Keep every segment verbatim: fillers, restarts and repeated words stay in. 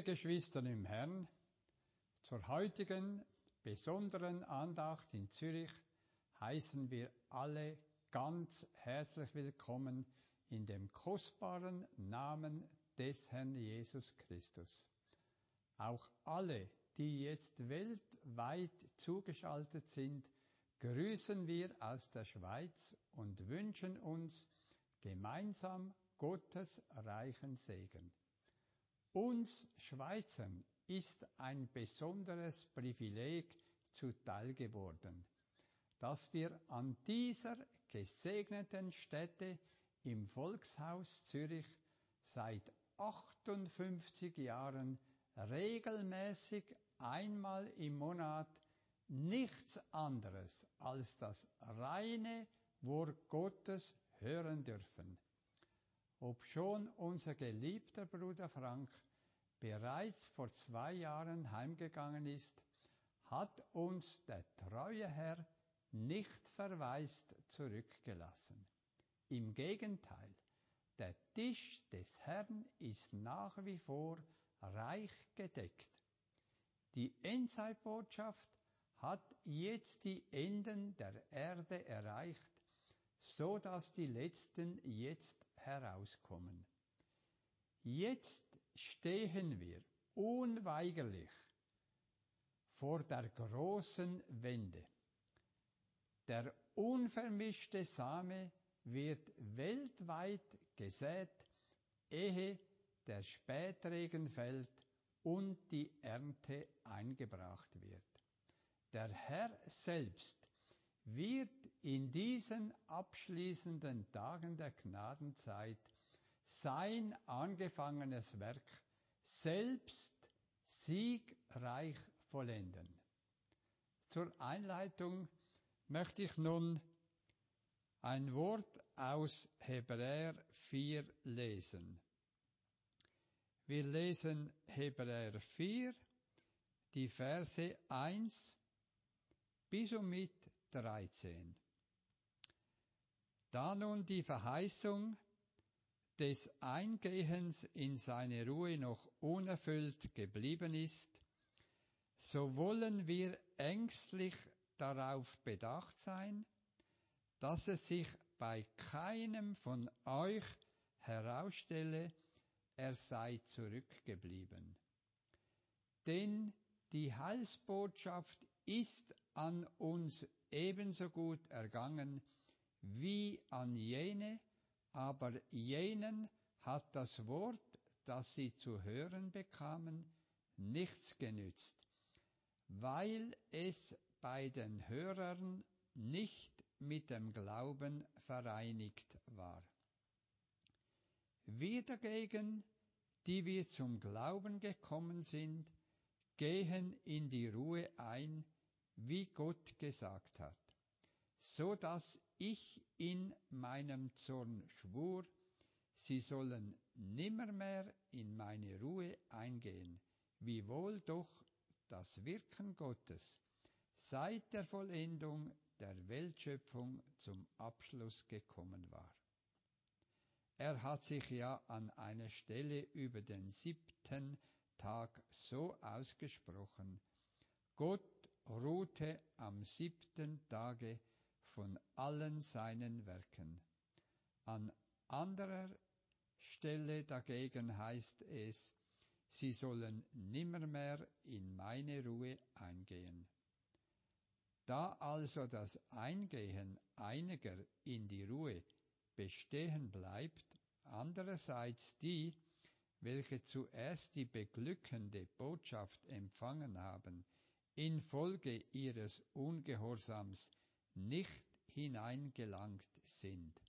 Liebe Geschwister im Herrn, zur heutigen besonderen Andacht in Zürich heißen wir alle ganz herzlich willkommen in dem kostbaren Namen des Herrn Jesus Christus. Auch alle, die jetzt weltweit zugeschaltet sind, grüßen wir aus der Schweiz und wünschen uns gemeinsam Gottes reichen Segen. Uns Schweizern ist ein besonderes Privileg zuteil geworden, dass wir an dieser gesegneten Stätte im Volkshaus Zürich seit achtundfünfzig Jahren regelmäßig einmal im Monat nichts anderes als das reine Wort Gottes hören dürfen. Obschon unser geliebter Bruder Frank bereits vor zwei Jahren heimgegangen ist, hat uns der treue Herr nicht verwaist zurückgelassen. Im Gegenteil, der Tisch des Herrn ist nach wie vor reich gedeckt. Die Endzeitbotschaft hat jetzt die Enden der Erde erreicht, so dass die Letzten jetzt herauskommen. Jetzt stehen wir unweigerlich vor der großen Wende. Der unvermischte Same wird weltweit gesät, ehe der Spätregen fällt und die Ernte eingebracht wird. Der Herr selbst wird in diesen abschließenden Tagen der Gnadenzeit sein angefangenes Werk selbst siegreich vollenden. Zur Einleitung möchte ich nun ein Wort aus Hebräer vier lesen. Wir lesen Hebräer vier, die Verse eins bis und mit dreizehn. Da nun die Verheißung des Eingehens in seine Ruhe noch unerfüllt geblieben ist, so wollen wir ängstlich darauf bedacht sein, dass es sich bei keinem von euch herausstelle, er sei zurückgeblieben. Denn die Heilsbotschaft ist an uns ebenso gut ergangen wie an jene, aber jenen hat das Wort, das sie zu hören bekamen, nichts genützt, weil es bei den Hörern nicht mit dem Glauben vereinigt war. Wir dagegen, die wir zum Glauben gekommen sind, gehen in die Ruhe ein, wie Gott gesagt hat, so dass ich in meinem Zorn schwur, sie sollen nimmermehr in meine Ruhe eingehen, wiewohl doch das Wirken Gottes seit der Vollendung der Weltschöpfung zum Abschluss gekommen war. Er hat sich ja an einer Stelle über den siebten Tag so ausgesprochen: Gott ruhte am siebten Tage von allen seinen Werken. An anderer Stelle dagegen heißt es, sie sollen nimmermehr in meine Ruhe eingehen. Da also das Eingehen einiger in die Ruhe bestehen bleibt, andererseits die, welche zuerst die beglückende Botschaft empfangen haben, infolge ihres Ungehorsams nicht hineingelangt sind.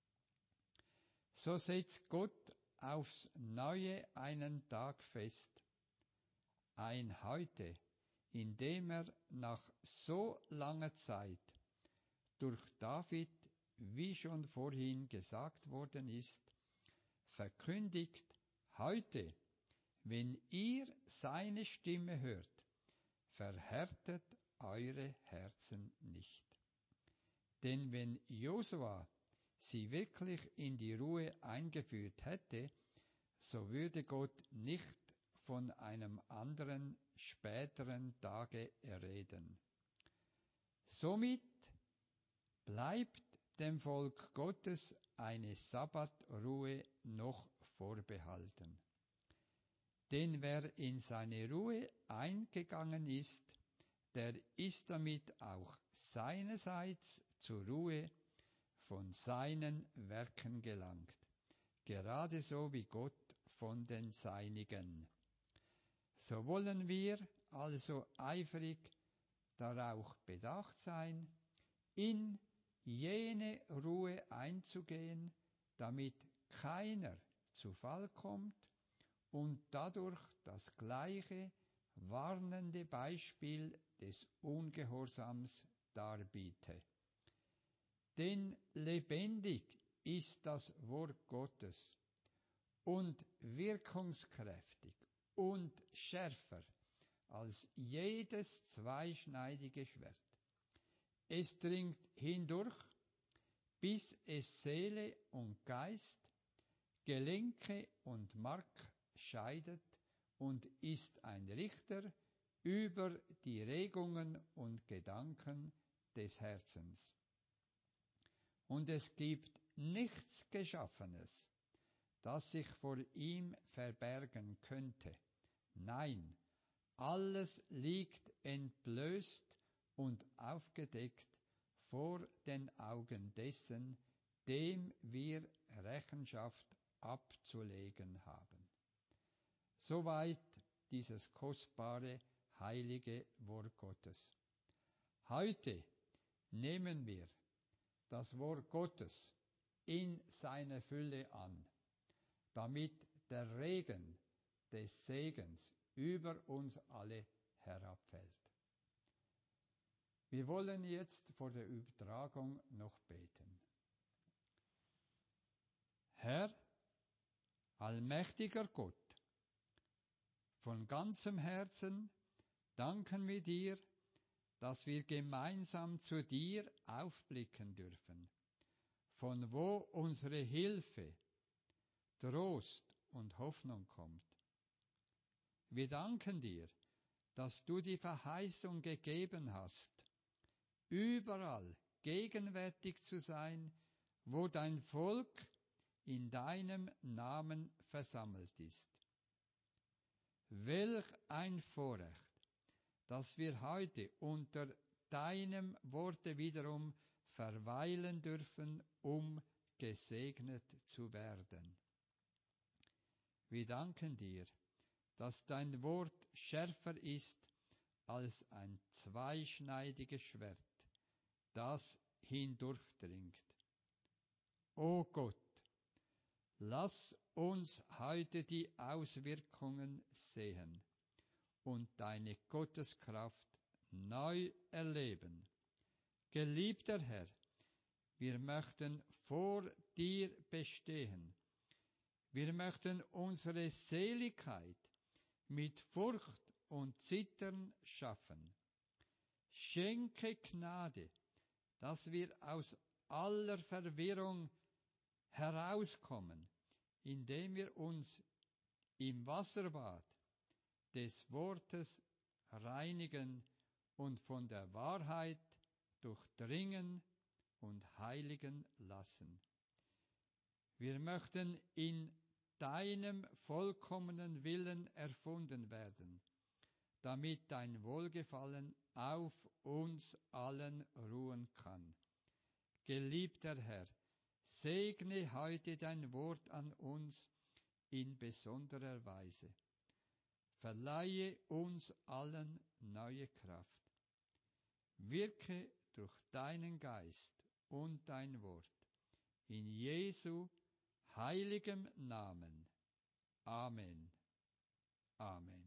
So setzt Gott aufs Neue einen Tag fest, ein Heute, in dem er nach so langer Zeit durch David, wie schon vorhin gesagt worden ist, verkündigt: Heute, wenn ihr seine Stimme hört, verhärtet eure Herzen nicht. Denn wenn Josua sie wirklich in die Ruhe eingeführt hätte, so würde Gott nicht von einem anderen, späteren Tage reden. Somit bleibt dem Volk Gottes eine Sabbatruhe noch vorbehalten. Denn wer in seine Ruhe eingegangen ist, der ist damit auch seinerseits zur Ruhe von seinen Werken gelangt, gerade so wie Gott von den Seinigen. So wollen wir also eifrig darauf bedacht sein, in jene Ruhe einzugehen, damit keiner zu Fall kommt und dadurch das gleiche warnende Beispiel des Ungehorsams darbiete. Denn lebendig ist das Wort Gottes und wirkungskräftig und schärfer als jedes zweischneidige Schwert. Es dringt hindurch, bis es Seele und Geist, Gelenke und Mark scheidet und ist ein Richter über die Regungen und Gedanken des Herzens. Und es gibt nichts Geschaffenes, das sich vor ihm verbergen könnte. Nein, alles liegt entblößt und aufgedeckt vor den Augen dessen, dem wir Rechenschaft abzulegen haben. Soweit dieses kostbare, heilige Wort Gottes. Heute nehmen wir das Wort Gottes in seiner Fülle an, damit der Regen des Segens über uns alle herabfällt. Wir wollen jetzt vor der Übertragung noch beten. Herr, allmächtiger Gott, von ganzem Herzen danken wir dir, dass wir gemeinsam zu dir aufblicken dürfen, von wo unsere Hilfe, Trost und Hoffnung kommt. Wir danken dir, dass du die Verheißung gegeben hast, überall gegenwärtig zu sein, wo dein Volk in deinem Namen versammelt ist. Welch ein Vorrecht, dass wir heute unter deinem Worte wiederum verweilen dürfen, um gesegnet zu werden. Wir danken dir, dass dein Wort schärfer ist als ein zweischneidiges Schwert, das hindurchdringt. O Gott, lass uns heute die Auswirkungen sehen und deine Gotteskraft neu erleben. Geliebter Herr, wir möchten vor dir bestehen. Wir möchten unsere Seligkeit mit Furcht und Zittern schaffen. Schenke Gnade, dass wir aus aller Verwirrung herauskommen, indem wir uns im Wasserbad des Wortes reinigen und von der Wahrheit durchdringen und heiligen lassen. Wir möchten in deinem vollkommenen Willen erfunden werden, damit dein Wohlgefallen auf uns allen ruhen kann. Geliebter Herr, segne heute dein Wort an uns in besonderer Weise. Verleihe uns allen neue Kraft. Wirke durch deinen Geist und dein Wort. In Jesu heiligem Namen. Amen. Amen.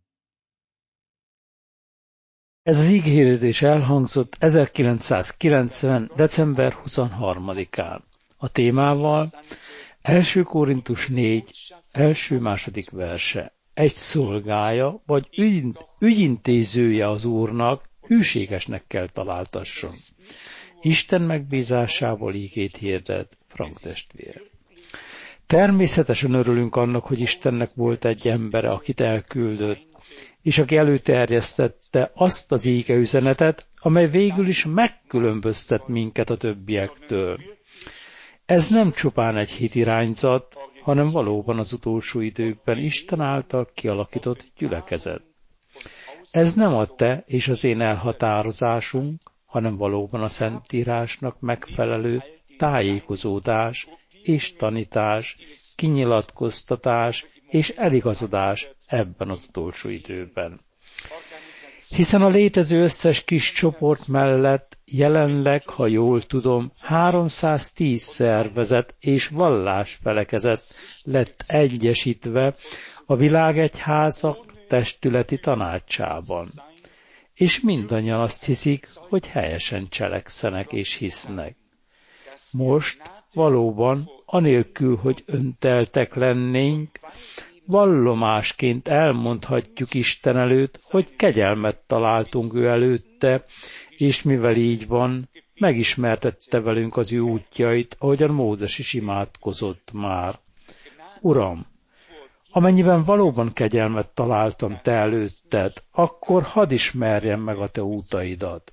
Ez az ígérés elhangzott ezerkilencszázkilencven. december huszonharmadikán. A témával első Korintus négy. első-második verse. Egy szolgája vagy ügy, ügyintézője az Úrnak hűségesnek kell találtasson. Isten megbízásával ígét hirdet Frank testvér. Természetesen örülünk annak, hogy Istennek volt egy embere, akit elküldött, és aki előterjesztette azt az ége üzenetet, amely végül is megkülönböztet minket a többiektől. Ez nem csupán egy hitirányzat, hanem valóban az utolsó időkben Isten által kialakított gyülekezet. Ez nem a te és az én elhatározásunk, hanem valóban a Szentírásnak megfelelő tájékozódás és tanítás, kinyilatkoztatás és eligazodás ebben az utolsó időben. Hiszen a létező összes kis csoport mellett jelenleg, ha jól tudom, háromszáztíz szervezet és vallásfelekezet lett egyesítve a világegyházak testületi tanácsában. És mindannyian azt hiszik, hogy helyesen cselekszenek és hisznek. Most valóban, anélkül, hogy önteltek lennénk, vallomásként elmondhatjuk Isten előtt, hogy kegyelmet találtunk ő előtte, és mivel így van, megismertette velünk az ő útjait, ahogyan Mózes is imádkozott már. Uram, amennyiben valóban kegyelmet találtam te előtted, akkor hadd ismerjem meg a te útaidat.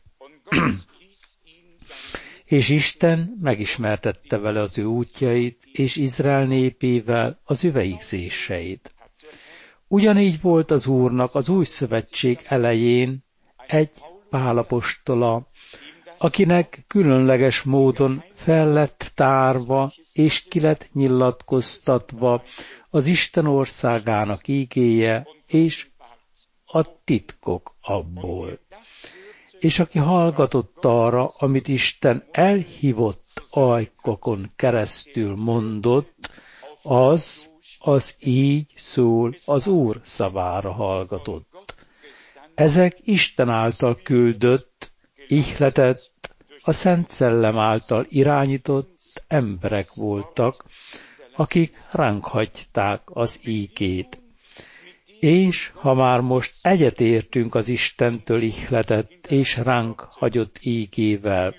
És Isten megismertette vele az ő útjait, és Izrael népével az ő végzéseit. Ugyanígy volt az Úrnak az új szövetség elején egy Pál apostola, akinek különleges módon fel lett tárva és ki lett nyilatkoztatva az Isten országának ígéje és a titkok abból. És aki hallgatott arra, amit Isten elhívott ajkokon keresztül mondott, az, az így szól, az Úr szavára hallgatott. Ezek Isten által küldött, ihletett, a Szent Szellem által irányított emberek voltak, akik ránk hagyták az ígét. És ha már most egyetértünk az Istentől ihletett és ránk hagyott ígével,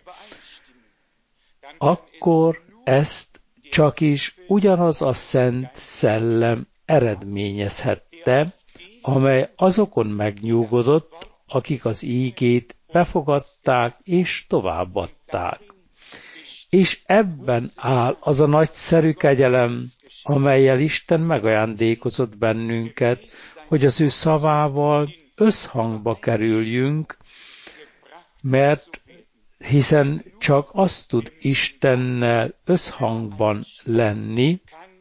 akkor ezt csak is ugyanaz a Szent Szellem eredményezhette, amely azokon megnyugodott, akik az ígét befogadták és továbbadták. És ebben áll az a nagyszerű kegyelem, amellyel Isten megajándékozott bennünket, hogy az ő szavával összhangba kerüljünk, mert hiszen csak az tud Istennel összhangban lenni,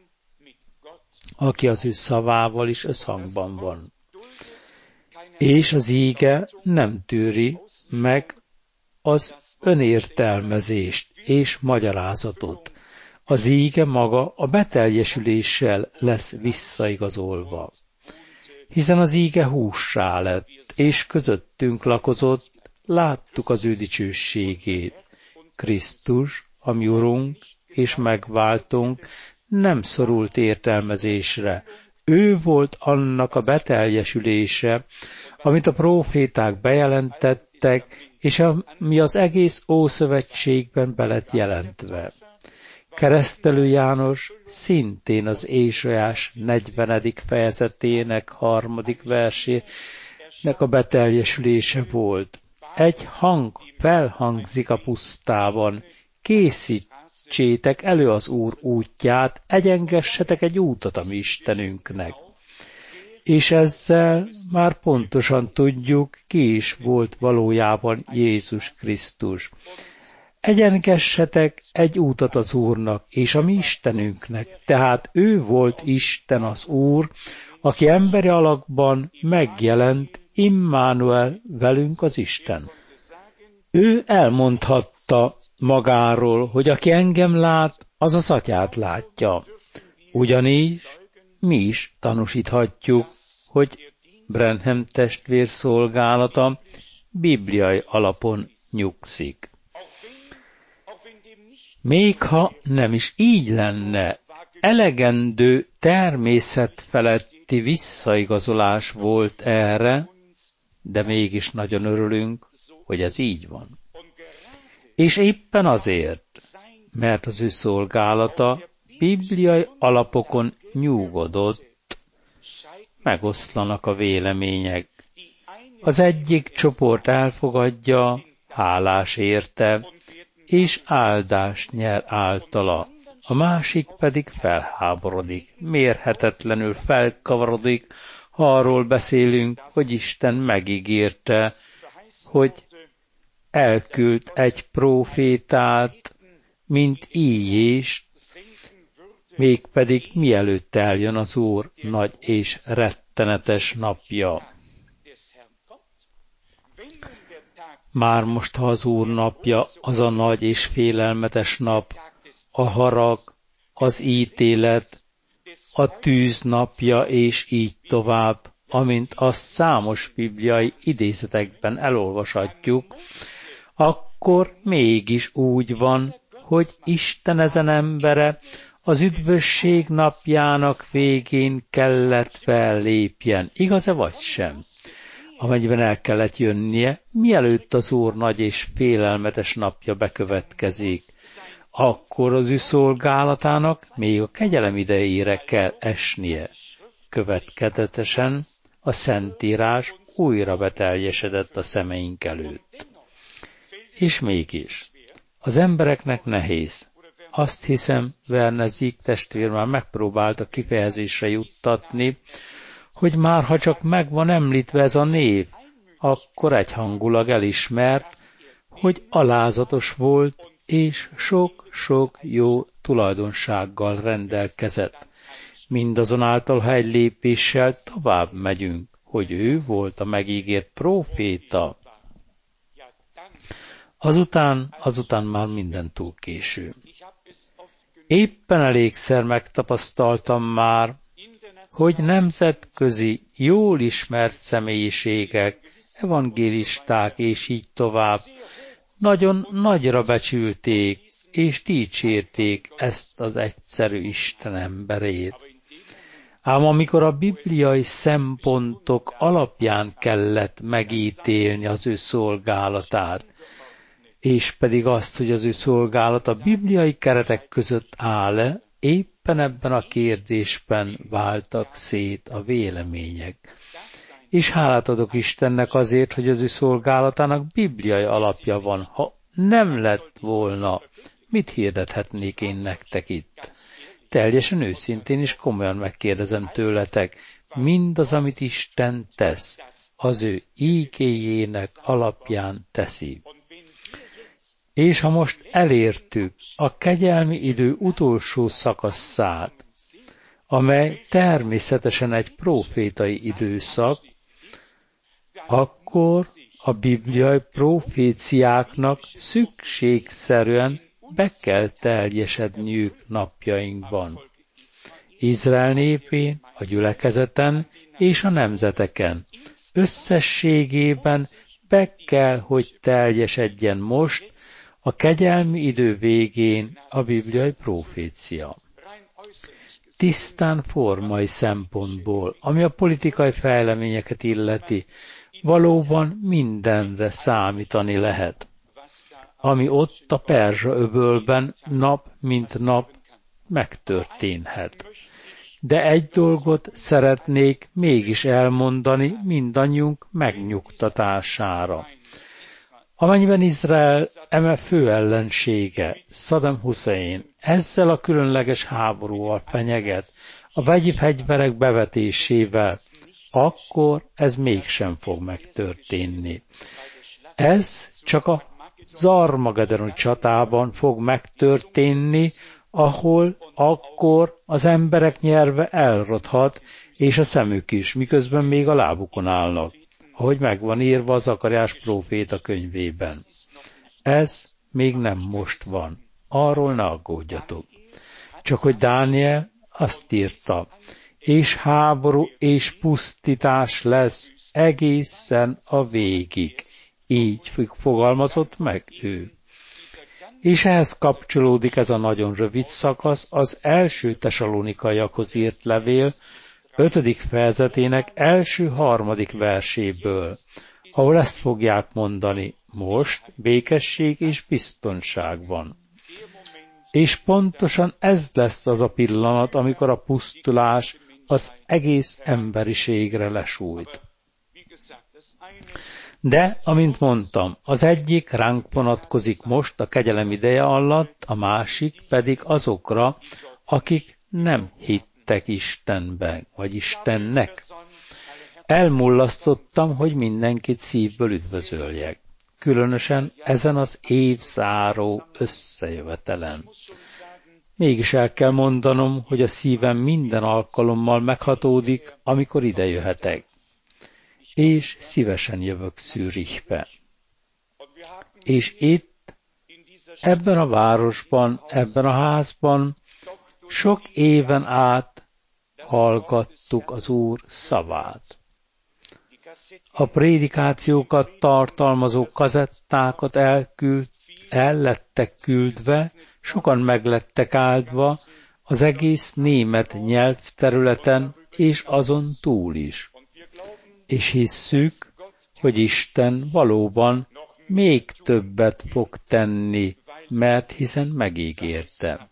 aki az ő szavával is összhangban van. És az íge nem tűri meg az önértelmezést és magyarázatot. Az íge maga a beteljesüléssel lesz visszaigazolva. Hiszen az íge hússá lett, és közöttünk lakozott, láttuk az ő dicsőségét. Krisztus, a mi Urunk és megváltunk, nem szorult értelmezésre. Ő volt annak a beteljesülése, amit a próféták bejelentettek, és ami az egész Ószövetségben be lett jelentve. Keresztelő János szintén az Ézsaiás negyvenedik fejezetének harmadik versének a beteljesülése volt. Egy hang felhangzik a pusztában, készítsétek elő az Úr útját, egyengessetek egy útat a mi Istenünknek. És ezzel már pontosan tudjuk, ki is volt valójában Jézus Krisztus. Egyengessetek egy útat az Úrnak és a mi Istenünknek, tehát ő volt Isten az Úr, aki emberi alakban megjelent, Immanuel, velünk az Isten. Ő elmondhatta magáról, hogy aki engem lát, az az atyát látja. Ugyanígy mi is tanúsíthatjuk, hogy Branham testvér szolgálata bibliai alapon nyugszik. Még ha nem is így lenne, elegendő természetfeletti visszaigazolás volt erre, de mégis nagyon örülünk, hogy ez így van. És éppen azért, mert az ő szolgálata bibliai alapokon nyugodott, megoszlanak a vélemények. Az egyik csoport elfogadja, hálás érte, és áldást nyer általa, a másik pedig felháborodik, mérhetetlenül felkavarodik, ha arról beszélünk, hogy Isten megígérte, hogy elküld egy prófétát, mint Íjést, mégpedig mielőtt eljön az Úr nagy és rettenetes napja. Már most, ha az Úr napja, az a nagy és félelmetes nap, a harag, az ítélet, a tűz napja, és így tovább, amint azt számos bibliai idézetekben elolvashatjuk, akkor mégis úgy van, hogy Isten ezen embere az üdvösség napjának végén kellett fellépjen. Igaz-e vagy sem? Amennyiben el kellett jönnie, mielőtt az Úr nagy és félelmetes napja bekövetkezik, akkor az ő szolgálatának még a kegyelem idejére kell esnie. Következetesen a Szentírás újra beteljesedett a szemeink előtt. És mégis, az embereknek nehéz. Azt hiszem, Werner Sieg testvér már megpróbálta kifejezésre juttatni, hogy már ha csak meg van említve ez a név, akkor egyhangulag elismert, hogy alázatos volt, és sok-sok jó tulajdonsággal rendelkezett. Mindazonáltal, ha egy lépéssel tovább megyünk, hogy ő volt a megígért próféta, azután, azután már minden túl késő. Éppen elégszer megtapasztaltam már, hogy nemzetközi, jól ismert személyiségek, evangélisták és így tovább nagyon nagyra becsülték és dicsérték ezt az egyszerű Isten emberét. Ám amikor a bibliai szempontok alapján kellett megítélni az ő szolgálatát, és pedig azt, hogy az ő szolgálat a bibliai keretek között áll-e, éppen ebben a kérdésben váltak szét a vélemények. És hálát adok Istennek azért, hogy az ő szolgálatának bibliai alapja van. Ha nem lett volna, mit hirdethetnék én nektek itt? Teljesen őszintén és komolyan megkérdezem tőletek, mindaz, amit Isten tesz, az ő ígéjének alapján teszi. És ha most elértük a kegyelmi idő utolsó szakaszát, amely természetesen egy prófétai időszak, akkor a bibliai proféciáknak szükségszerűen be kell teljesedniük napjainkban. Izrael népén, a gyülekezeten és a nemzeteken összességében be kell, hogy teljesedjen most a kegyelmi idő végén a bibliai profécia. Tisztán formai szempontból, ami a politikai fejleményeket illeti, valóban mindenre számítani lehet, ami ott a Perzsa öbölben nap mint nap megtörténhet. De egy dolgot szeretnék mégis elmondani mindannyiunk megnyugtatására. Amennyiben Izrael eme fő ellensége, Saddam Hussein, ezzel a különleges háborúval fenyeget, a vegyi fegyverek bevetésével, akkor ez mégsem fog megtörténni. Ez csak a Armagedoni csatában fog megtörténni, ahol akkor az emberek nyelve elrothat, és a szemük is, miközben még a lábukon állnak, ahogy megvan írva az Zakariás próféta könyvében. Ez még nem most van, arról ne aggódjatok. Csak hogy Dániel azt írta, és háború és pusztítás lesz egészen a végig. Így fogalmazott meg ő. És ehhez kapcsolódik ez a nagyon rövid szakasz az első Tesalónikaiakhoz írt levél ötödik fejezetének első harmadik verséből, ahol ezt fogják mondani, most békesség és biztonság van. És pontosan ez lesz az a pillanat, amikor a pusztulás az egész emberiségre lesújt. De, amint mondtam, az egyik ránk vonatkozik most a kegyelem ideje alatt, a másik pedig azokra, akik nem hittek Istenben, vagy Istennek. Elmullasztottam, hogy mindenkit szívből üdvözöljek. Különösen ezen az évzáró összejövetelen. Mégis el kell mondanom, hogy a szívem minden alkalommal meghatódik, amikor ide jöhetek. És szívesen jövök Zürichbe. És itt, ebben a városban, ebben a házban sok éven át hallgattuk az Úr szavát. A prédikációkat tartalmazó kazettákat elküld, el lettek küldve, sokan meglettek áldva az egész német nyelvterületen és azon túl is. És hisszük, hogy Isten valóban még többet fog tenni, mert hiszen megígérte.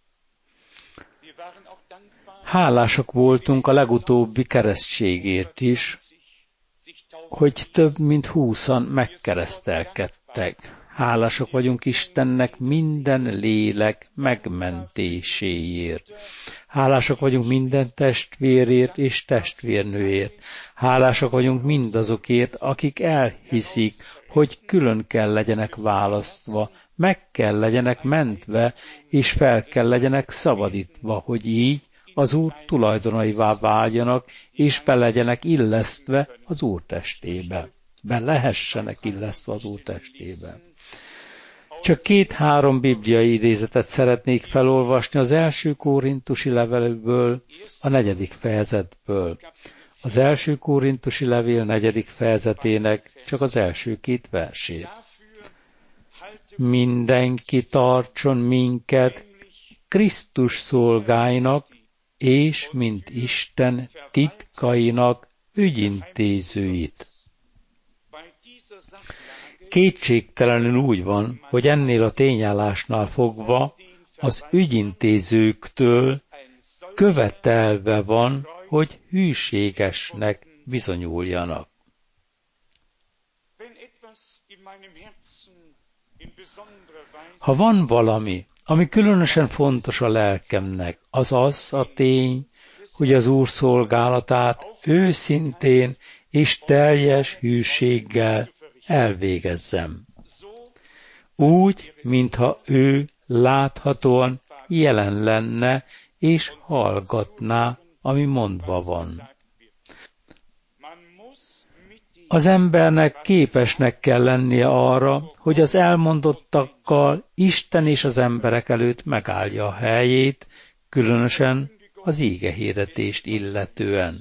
Hálásak voltunk a legutóbbi keresztségért is, hogy több mint húszan megkeresztelkedtek. Hálásak vagyunk Istennek minden lélek megmentéséért. Hálásak vagyunk minden testvérért és testvérnőért. Hálásak vagyunk mindazokért, akik elhiszik, hogy külön kell legyenek választva, meg kell legyenek mentve, és fel kell legyenek szabadítva, hogy így az Úr tulajdonaivá váljanak, és be legyenek illesztve az Úr testébe. Be lehessenek illesztve az Úr testébe. Csak két-három bibliai idézetet szeretnék felolvasni az első korintusi levelből, a negyedik fejezetből. Az első korintusi levél negyedik fejezetének csak az első két versét. Mindenki tartson minket Krisztus szolgáinak, és mint Isten titkainak ügyintézőit. Kétségtelenül úgy van, hogy ennél a tényállásnál fogva az ügyintézőktől követelve van, hogy hűségesnek bizonyuljanak. Ha van valami, ami különösen fontos a lelkemnek, az az a tény, hogy az Úr szolgálatát őszintén és teljes hűséggel elvégezzem. Úgy, mintha ő láthatóan jelen lenne és hallgatná, ami mondva van. Az embernek képesnek kell lennie arra, hogy az elmondottakkal Isten és az emberek előtt megállja a helyét, különösen az ígehirdetést illetően.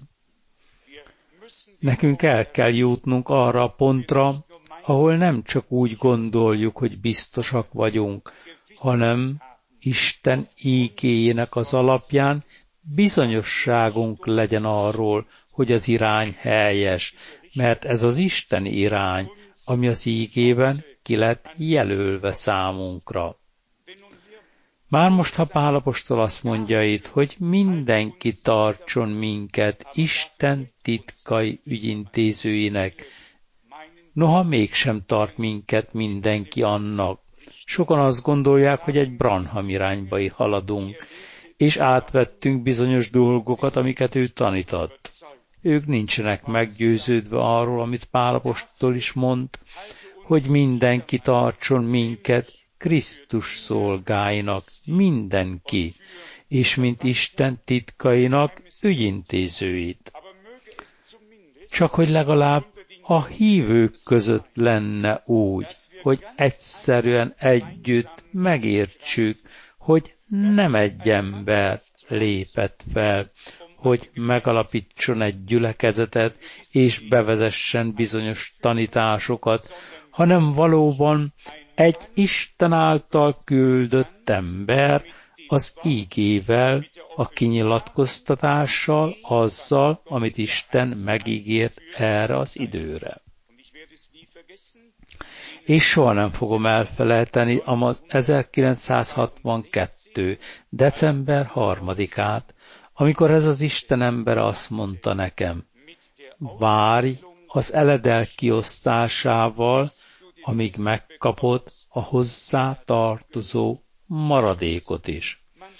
Nekünk el kell jutnunk arra a pontra, ahol nem csak úgy gondoljuk, hogy biztosak vagyunk, hanem Isten ígéjének az alapján bizonyosságunk legyen arról, hogy az irány helyes, mert ez az Isten irány, ami az ígében ki lett jelölve számunkra. Már most, ha Pál apostol azt mondja itt, hogy mindenki tartson minket Isten titkai ügyintézőinek, noha mégsem tart minket mindenki annak. Sokan azt gondolják, hogy egy Branham irányba haladunk, és átvettünk bizonyos dolgokat, amiket ő tanított. Ők nincsenek meggyőződve arról, amit Pál apostol is mond, hogy mindenki tartson minket Krisztus szolgáinak, mindenki, és mint Isten titkainak ügyintézőit. Csak hogy legalább a hívők között lenne úgy, hogy egyszerűen együtt megértsük, hogy nem egy ember lépett fel, hogy megalapítson egy gyülekezetet és bevezessen bizonyos tanításokat, hanem valóban egy Isten által küldött ember az ígével, a kinyilatkoztatással, azzal, amit Isten megígért erre az időre. és soha nem fogom elfelejteni az ezerkilencszázhatvankettő. december harmadikát, amikor ez az Isten ember azt mondta nekem, várj az eledel kiosztásával, amíg megkapod a hozzá tartozó maradékot is.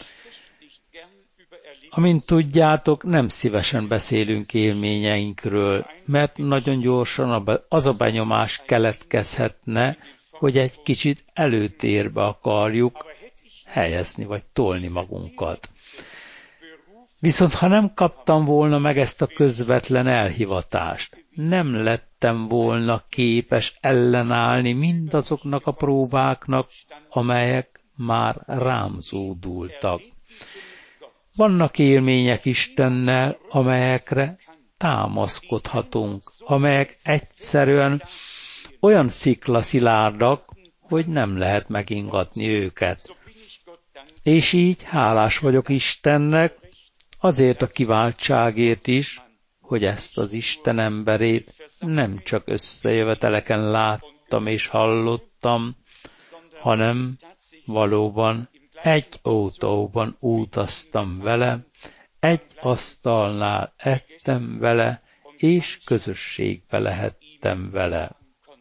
Amint tudjátok, nem szívesen beszélünk élményeinkről, mert nagyon gyorsan az a benyomás keletkezhetne, hogy egy kicsit előtérbe akarjuk helyezni vagy tolni magunkat. Viszont ha nem kaptam volna meg ezt a közvetlen elhivatást, nem lettem volna képes ellenállni mindazoknak a próbáknak, amelyek már rám zúdultak. Vannak élmények Istennel, amelyekre támaszkodhatunk, amelyek egyszerűen olyan sziklaszilárdak, hogy nem lehet megingatni őket. És így hálás vagyok Istennek, azért a kiváltságért is, hogy ezt az Isten emberét nem csak összejöveteleken láttam és hallottam, hanem valóban egy autóban utaztam vele, egy asztalnál ettem vele, és közösségbe lehettem vele.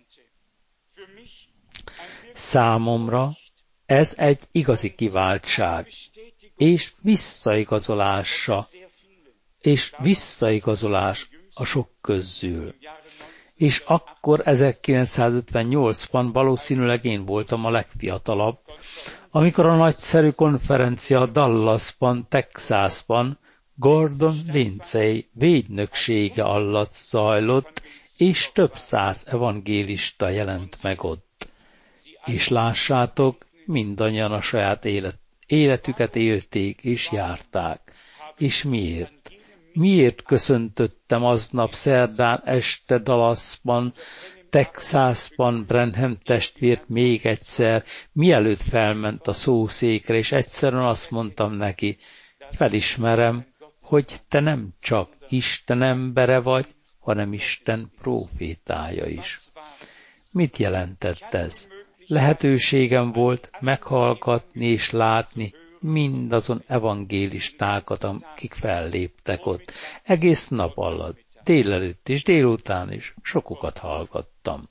Számomra ez egy igazi kiváltság, és visszaigazolása, és visszaigazolás a sok közül. És akkor ezerkilencszázötvennyolcban valószínűleg én voltam a legfiatalabb, amikor a nagyszerű konferencia Dallasban, Texasban Gordon Lindsay védnöksége alatt zajlott, és több száz evangélista jelent meg ott. És lássátok, mindannyian a saját élet, életüket élték és járták. És miért? Miért köszöntöttem aznap szerdán este Dallasban, Texasban Branham testvért még egyszer, mielőtt felment a szószékre, és egyszerűen azt mondtam neki, felismerem, hogy te nem csak Isten embere vagy, hanem Isten prófétája is. Mit jelentett ez? Lehetőségem volt meghallgatni és látni mindazon evangélistákat, akik felléptek ott. Egész nap alatt, délelőtt és délután is sokukat hallgattam.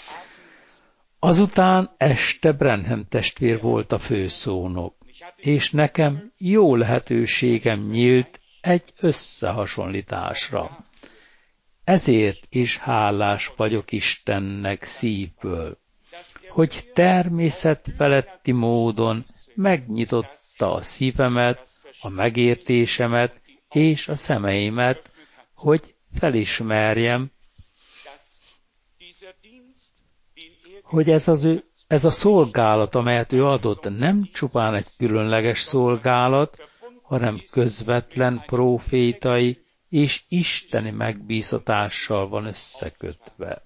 Azután este Branham testvér volt a főszónok, és nekem jó lehetőségem nyílt egy összehasonlításra. Ezért is hálás vagyok Istennek szívből, hogy természetfeletti módon megnyitotta a szívemet, a megértésemet és a szemeimet, hogy felismerjem, hogy ez, az ő, ez a szolgálat, amelyet ő adott, nem csupán egy különleges szolgálat, hanem közvetlen prófétai és isteni megbízatással van összekötve.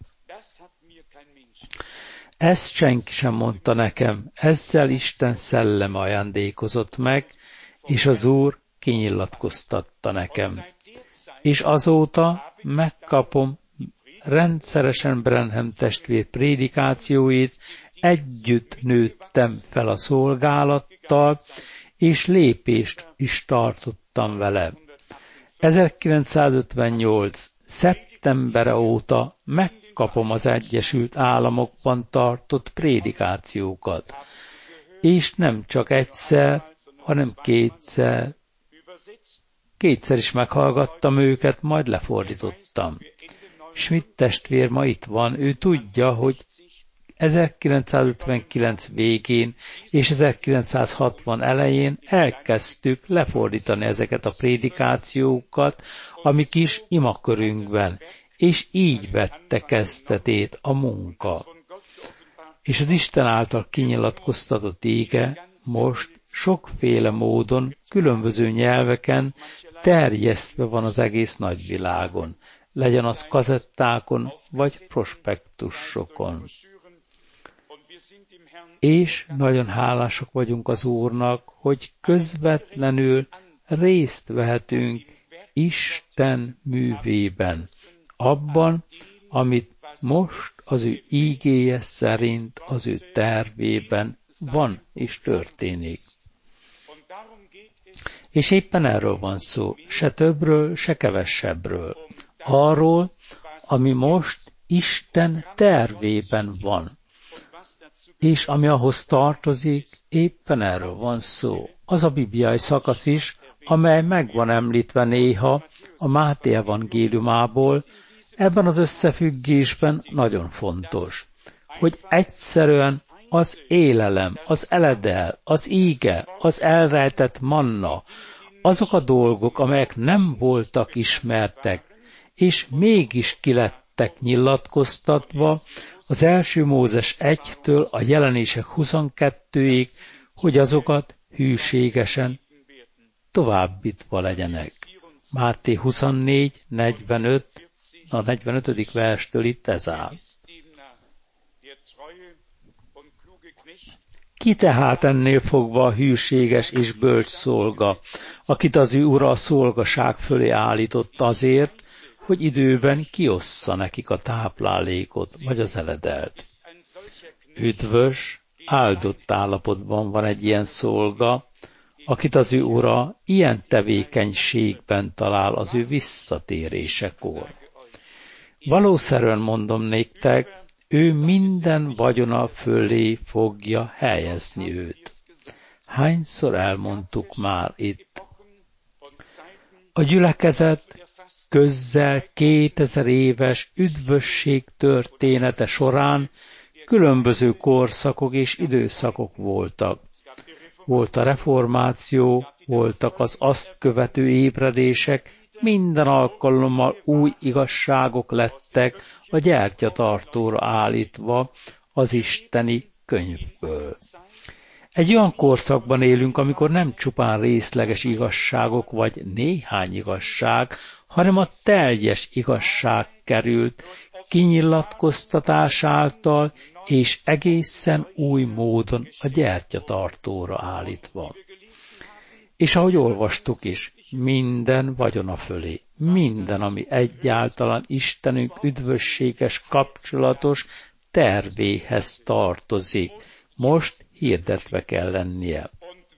Ezt senki sem mondta nekem, ezzel Isten szelleme ajándékozott meg, és az Úr kinyilatkoztatta nekem. És azóta megkapom rendszeresen Branham testvér prédikációit, együtt nőttem fel a szolgálattal, és lépést is tartottam vele. ezerkilencszázötvennyolc. szeptembere óta megkapom az Egyesült Államokban tartott prédikációkat, és nem csak egyszer, hanem kétszer. Kétszer is meghallgattam őket, majd lefordítottam. Schmidt testvér ma itt van, ő tudja, hogy ezerkilencszázötvenkilenc végén és ezerkilencszázhatvan elején elkezdtük lefordítani ezeket a prédikációkat a mi kis imakörünkben, és így vette kezdetét a munka. És az Isten által kinyilatkoztatott ége most sokféle módon, különböző nyelveken terjesztve van az egész nagyvilágon, legyen az kazettákon vagy prospektusokon. És nagyon hálásak vagyunk az Úrnak, hogy közvetlenül részt vehetünk Isten művében, abban, amit most az ő ígéje szerint az ő tervében van és történik. És éppen erről van szó, se többről, se kevesebbről. Arról, ami most Isten tervében van. És ami ahhoz tartozik, éppen erről van szó. Az a bibliai szakasz is, amely meg van említve néha a Máté evangéliumából, ebben az összefüggésben nagyon fontos, hogy egyszerűen az élelem, az eledel, az íge, az elrejtett manna, azok a dolgok, amelyek nem voltak ismertek, és mégis kilettek nyilatkoztatva az első Mózes egytől a Jelenések huszonkettőig, hogy azokat hűségesen továbbítva legyenek. Máté huszonnégy negyvenöt, a negyvenötödik verstől itt ez áll. Ki tehát ennél fogva a hűséges és bölcs szolga, akit az ő ura a szolgaság fölé állított azért, hogy időben kiossza nekik a táplálékot, vagy az eledelt. Üdvös, áldott állapotban van egy ilyen szolga, akit az ő ura ilyen tevékenységben talál az ő visszatérésekor. Valószerűen mondom néktek, ő minden vagyona fölé fogja helyezni őt. Hányszor elmondtuk már itt? A gyülekezet közel kétezer éves üdvösség története során különböző korszakok és időszakok voltak. Volt a reformáció, voltak az azt követő ébredések, minden alkalommal új igazságok lettek a gyertyatartóra állítva az isteni könyvből. Egy olyan korszakban élünk, amikor nem csupán részleges igazságok vagy néhány igazság, hanem a teljes igazság került kinyilatkoztatás által és egészen új módon a gyertyatartóra állítva. És ahogy olvastuk is, minden vagyona fölé, minden, ami egyáltalán Istenünk üdvösséges, kapcsolatos tervéhez tartozik, most hirdetve kell lennie.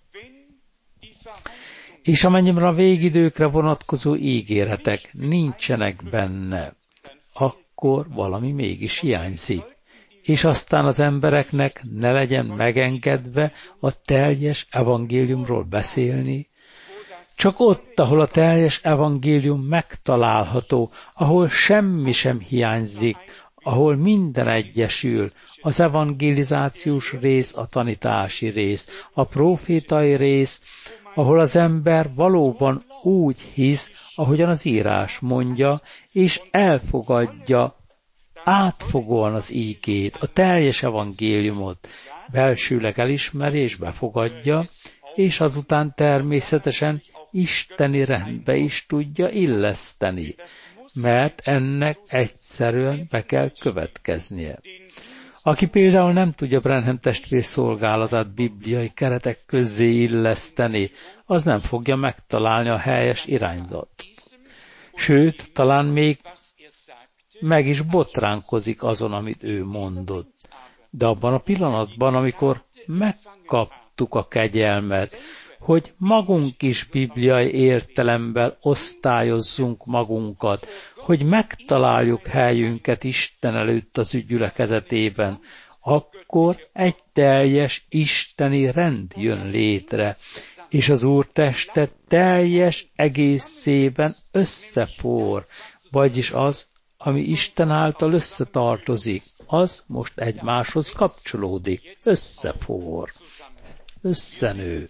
És amennyiben a végidőkre vonatkozó ígéretek nincsenek benne, akkor valami mégis hiányzik. És aztán az embereknek ne legyen megengedve a teljes evangéliumról beszélni, csak ott, ahol a teljes evangélium megtalálható, ahol semmi sem hiányzik, ahol minden egyesül, az evangelizációs rész, a tanítási rész, a profétai rész, ahol az ember valóban úgy hisz, ahogyan az írás mondja, és elfogadja átfogóan az ígét, a teljes evangéliumot, belsőleg elismeri és befogadja, és azután természetesen isteni rendbe is tudja illeszteni, mert ennek egyszerűen be kell következnie. Aki például nem tudja Branham testvér szolgálatát bibliai keretek közé illeszteni, az nem fogja megtalálni a helyes irányzat. Sőt, talán még meg is botránkozik azon, amit ő mondott. De abban a pillanatban, amikor megkaptuk a kegyelmet, hogy magunk is bibliai értelemben osztályozzunk magunkat, hogy megtaláljuk helyünket Isten előtt az ügy gyülekezetében, akkor egy teljes isteni rend jön létre, és az Úr teste teljes egészében összefor, vagyis az, ami Isten által összetartozik, az most egymáshoz kapcsolódik, összefor, összenő.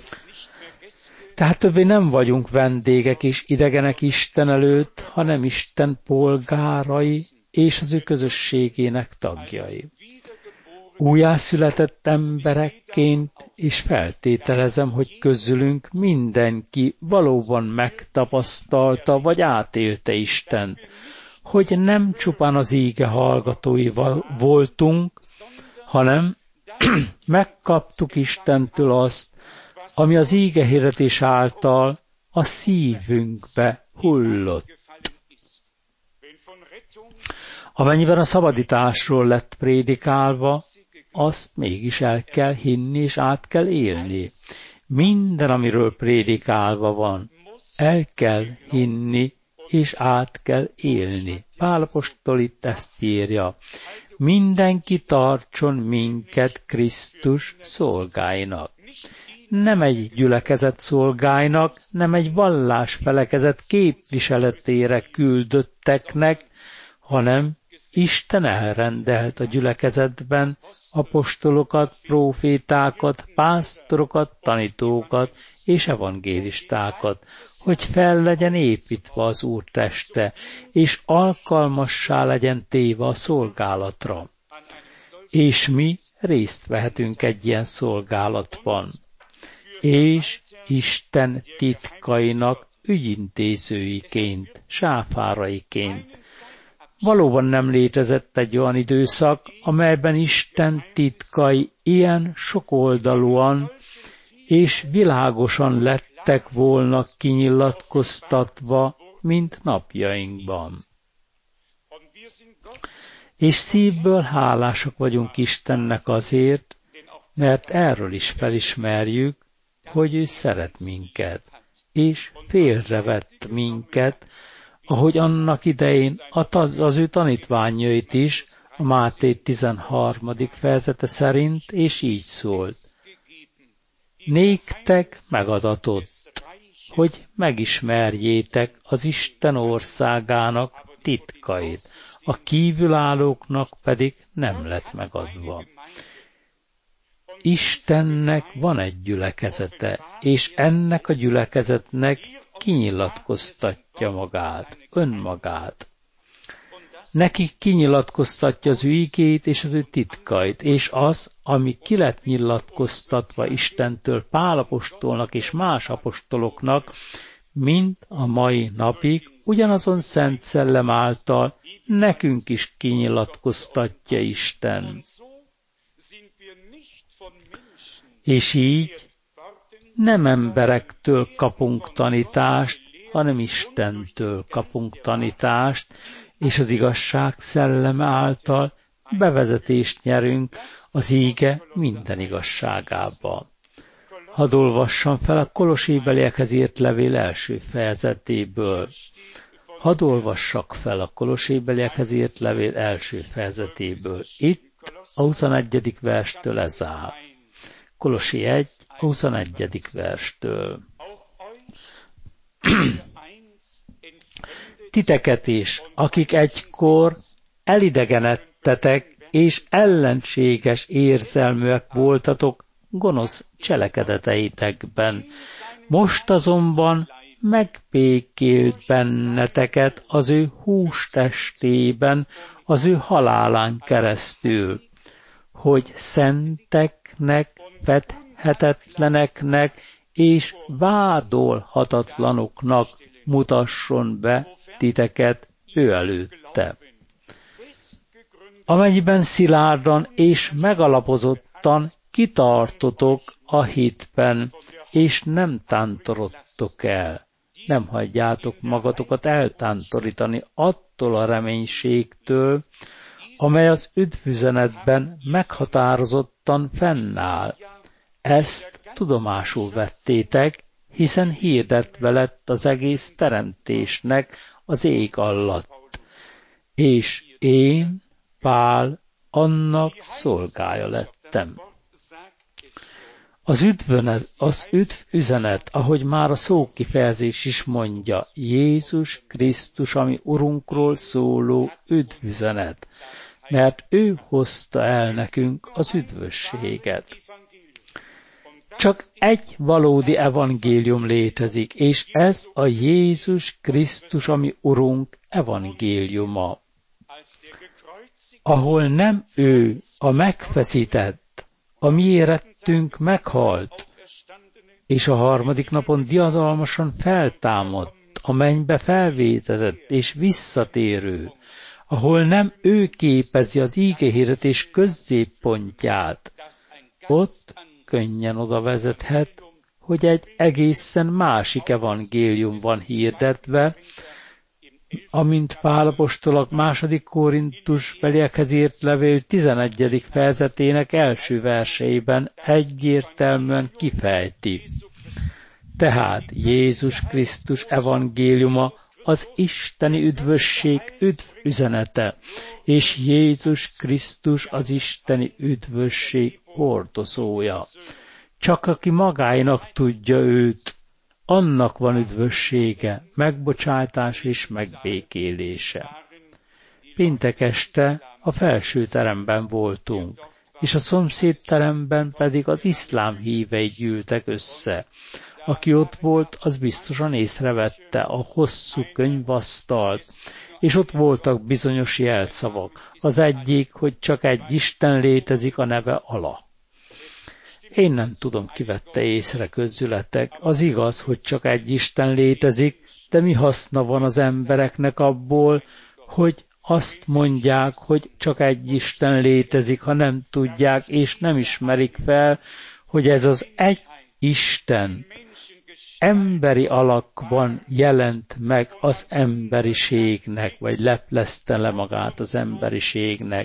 Tehát többé nem vagyunk vendégek és idegenek Isten előtt, hanem Isten polgárai és az ő közösségének tagjai. Újjászületett emberekként is feltételezem, hogy közülünk mindenki valóban megtapasztalta vagy átélte Istent, hogy nem csupán az íge hallgatói voltunk, hanem megkaptuk Istentől azt, ami az íge hirdetés által a szívünkbe hullott. Amennyiben a szabadításról lett prédikálva, azt mégis el kell hinni és át kell élni. Minden, amiről prédikálva van, el kell hinni és át kell élni. Pál apostol itt ezt írja. Mindenki tartson minket Krisztus szolgáinak. Nem egy gyülekezet szolgáinak, nem egy vallásfelekezet képviseletére küldötteknek, hanem Isten elrendelt a gyülekezetben apostolokat, prófétákat, pásztorokat, tanítókat és evangélistákat, hogy fel legyen építve az Úr teste, és alkalmassá legyen téve a szolgálatra. És mi részt vehetünk egy ilyen szolgálatban, és Isten titkainak ügyintézőiként, sáfáraiként. Valóban nem létezett egy olyan időszak, amelyben Isten titkai ilyen sokoldalúan és világosan lettek volna kinyilatkoztatva, mint napjainkban. És szívből hálásak vagyunk Istennek azért, mert erről is felismerjük, hogy ő szeret minket, és félrevett minket, ahogy annak idején az ő tanítványait is, a Máté tizenharmadik fejezete szerint, és így szólt. Néktek megadatott, hogy megismerjétek az Isten országának titkait, a kívülállóknak pedig nem lett megadva. Istennek van egy gyülekezete, és ennek a gyülekezetnek kinyilatkoztatja magát, önmagát. Neki kinyilatkoztatja az ő igét és az ő titkait, és az, ami ki lett nyilatkoztatva Istentől Pál apostolnak és más apostoloknak, mint a mai napig, ugyanazon Szent Szellem által nekünk is kinyilatkoztatja Isten. És így nem emberektől kapunk tanítást, hanem Istentől kapunk tanítást, és az igazság szelleme által bevezetést nyerünk az íge minden igazságába. Hadd olvassam fel a Kolossébeliekhez írt levél első fejezetéből. Hadd olvassak fel a Kolossébeliekhez írt levél első fejezetéből. Itt a huszonegyedik verstől ez áll. Kolossi egy, a huszonegyedik verstől. Titeket is, akik egykor elidegenedtetek és ellenséges érzelműek voltatok gonosz cselekedeteitekben. Most azonban megbékélt benneteket az ő hústestében, az ő halálán keresztül, hogy szenteknek, fedhetetleneknek és vádolhatatlanoknak mutasson be titeket ő előtte. Amennyiben szilárdan és megalapozottan kitartotok a hitben, és nem tántorodtok el, nem hagyjátok magatokat eltántorítani attól a reménységtől, amely az üdvüzenetben meghatározottan fennáll. Ezt tudomásul vettétek, hiszen hirdetve lett az egész teremtésnek az ég alatt. És én, Pál, annak szolgája lettem. Az, üdvönet, az üdvüzenet, ahogy már a szókifejezés is mondja, Jézus Krisztus, ami Urunkról szóló üdvüzenet, mert ő hozta el nekünk az üdvösséget. Csak egy valódi evangélium létezik, és ez a Jézus Krisztus, ami Urunk evangéliuma, ahol nem ő, a megfeszített, a mi érettünk meghalt, és a harmadik napon diadalmasan feltámadt, a mennybe felvétetett és visszatérő, ahol nem ő képezi az ígehirdetés közzépontját, ott könnyen oda vezethet, hogy egy egészen másik evangélium van hirdetve, amint Pál apostol a második Korintusbeliekhez írt levél tizenegyedik fejezetének első verseiben egyértelműen kifejti. Tehát Jézus Krisztus evangéliuma az isteni üdvösség üdv üzenete, és Jézus Krisztus az isteni üdvösség hordozója. Csak aki magáinak tudja őt, annak van üdvössége, megbocsátás és megbékélése. Péntek este a felső teremben voltunk, és a szomszédteremben pedig az iszlám hívei gyűltek össze. Aki ott volt, az biztosan észrevette a hosszú könyvasztalt, és ott voltak bizonyos jelszavak. Az egyik, hogy csak egy Isten létezik a neve Allah. Én nem tudom, ki vette észre közületek. Az igaz, hogy csak egy Isten létezik, de mi haszna van az embereknek abból, hogy azt mondják, hogy csak egy Isten létezik, ha nem tudják és nem ismerik fel, hogy ez az egy Isten emberi alakban jelent meg az emberiségnek, vagy leplezte le magát az emberiségnek,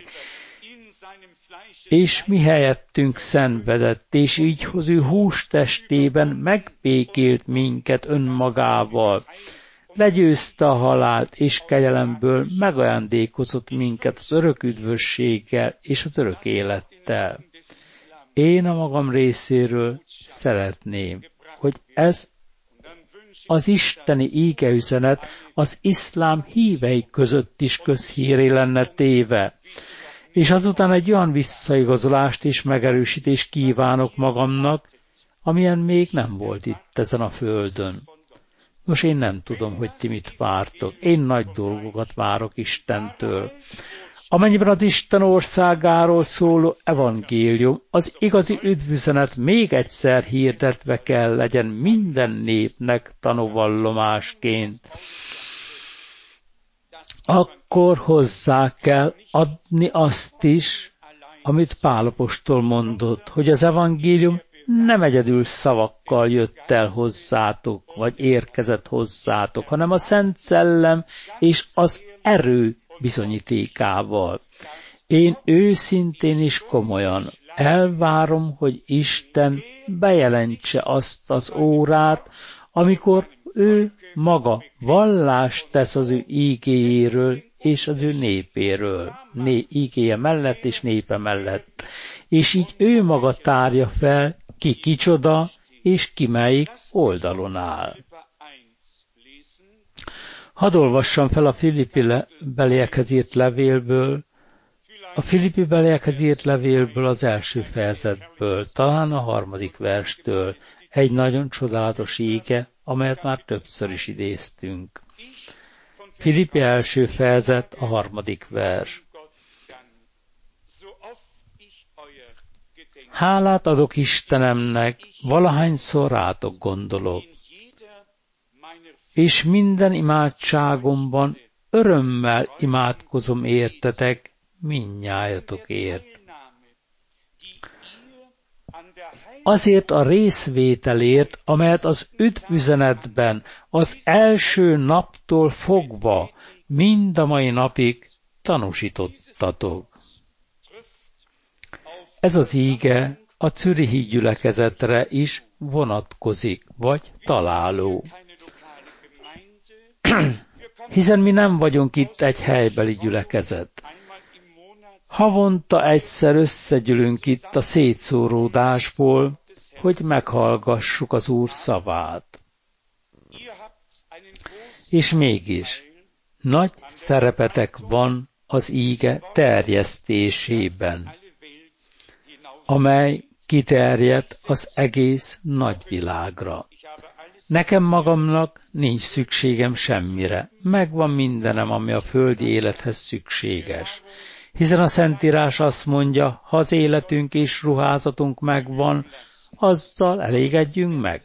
és mi helyettünk szenvedett, és így az ő hústestében megbékélt minket önmagával, legyőzte a halált, és kegyelemből megajándékozott minket az örök üdvösséggel és az örök élettel. Én a magam részéről szeretném, hogy ez az isteni ígeüzenet az iszlám hívei között is közhíré lenne téve, és azután egy olyan visszaigazolást és megerősítést kívánok magamnak, amilyen még nem volt itt ezen a földön. Nos, én nem tudom, hogy ti mit vártok. Én nagy dolgokat várok Istentől. Amennyiben az Isten országáról szóló evangélium, az igazi üdvüzenet még egyszer hirdetve kell legyen minden népnek tanúvallomásként, akkor hozzá kell adni azt is, amit Pál apostol mondott, hogy az evangélium nem egyedül szavakkal jött el hozzátok, vagy érkezett hozzátok, hanem a Szent Szellem és az erő bizonyítékával. Én őszintén és komolyan elvárom, hogy Isten bejelentse azt az órát, amikor ő maga vallást tesz az ő ígéjéről és az ő népéről, né, ígéje mellett és népe mellett, és így ő maga tárja fel, ki kicsoda, és ki melyik oldalon áll. Hadd olvassam fel a Filippi beliekhez írt levélből, a Filippi beliekhez írt levélből az első fejezetből, talán a harmadik verstől, egy nagyon csodálatos íge, amelyet már többször is idéztünk. Filippi első fejezet, a harmadik vers. Hálát adok Istenemnek, valahányszor rátok gondolok, és minden imádságomban örömmel imádkozom értetek, mindnyájatokért. Azért a részvételért, amelyet az üdvüzenetben az első naptól fogva mind a mai napig tanúsítottatok. Ez az íge a zürichi gyülekezetre is vonatkozik, vagy találó. Hiszen mi nem vagyunk itt egy helybeli gyülekezet. Havonta egyszer összegyűlünk itt a szétszóródásból, hogy meghallgassuk az Úr szavát. És mégis nagy szerepetek van az íge terjesztésében, amely kiterjedt az egész nagyvilágra. Nekem magamnak nincs szükségem semmire, megvan mindenem, ami a földi élethez szükséges. Hiszen a Szentírás azt mondja, ha az életünk és ruházatunk megvan, azzal elégedjünk meg.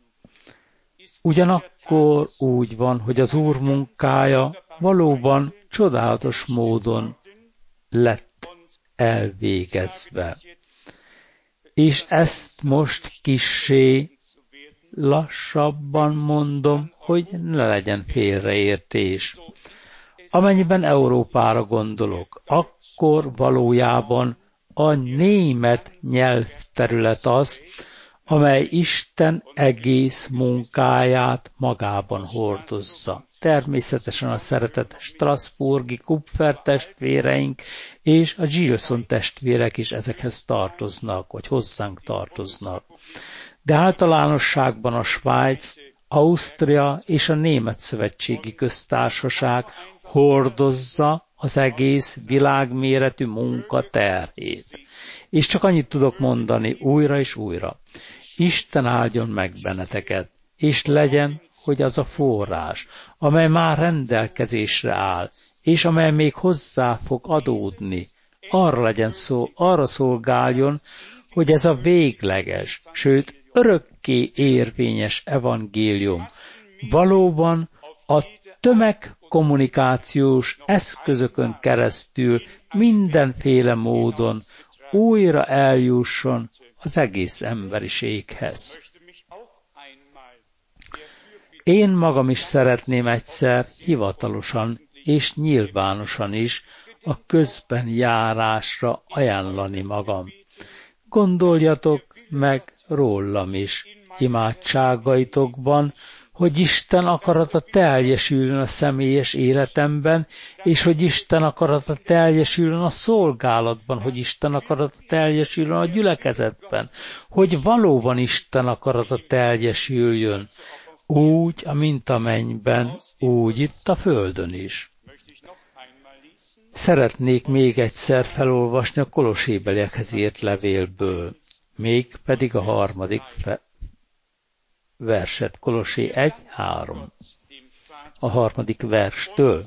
Ugyanakkor úgy van, hogy az Úr munkája valóban csodálatos módon lett elvégezve. És ezt most kissé lassabban mondom, hogy ne legyen félreértés. Amennyiben Európára gondolok, akkor valójában a német nyelvterület az, amely Isten egész munkáját magában hordozza. Természetesen a szeretett Strasbourgi Kupfer testvéreink és a Gilson testvérek is ezekhez tartoznak, vagy hozzánk tartoznak. De általánosságban a Svájc, Ausztria és a Német Szövetségi Köztársaság hordozza az egész világméretű munka terhét. És csak annyit tudok mondani újra és újra. Isten áldjon meg benneteket, és legyen, hogy az a forrás, amely már rendelkezésre áll, és amely még hozzá fog adódni, arra legyen szó, arra szolgáljon, hogy ez a végleges, sőt örökké érvényes evangélium valóban a tömegkommunikációs eszközökön keresztül mindenféle módon újra eljusson az egész emberiséghez. Én magam is szeretném egyszer hivatalosan és nyilvánosan is a közben járásra ajánlani magam. Gondoljatok meg rólam is, imádságaitokban, hogy Isten akarata teljesüljön a személyes életemben, és hogy Isten akarata teljesüljön a szolgálatban, hogy Isten akarata teljesüljön a gyülekezetben, hogy valóban Isten akarata teljesüljön, úgy, amint a mennyben, úgy itt a földön is. Szeretnék még egyszer felolvasni a Kolossébeliekhez írt levélből, még pedig a harmadik fe- verset, Kolossé egy három. A harmadik verstől.